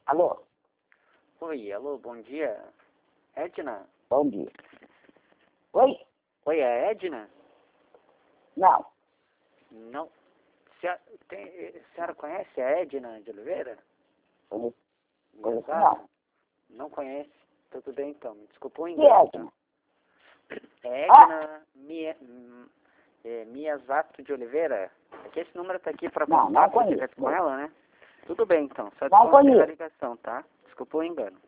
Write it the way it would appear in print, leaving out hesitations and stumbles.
Alô? Oi, alô, bom dia. Edna? Bom dia. Oi? Oi, é Edna? Não. Não. A senhora conhece a Edna de Oliveira? Conheço Exato. não. Não conhece? Tudo bem então, me desculpa o Que engano. Edna? É Edna Miyazato de Oliveira? É que esse número tá aqui para Não contato conheço. direto com ela, né? Tudo bem então, só Não desconsiderar a conheço. ligação, tá? Desculpa o engano.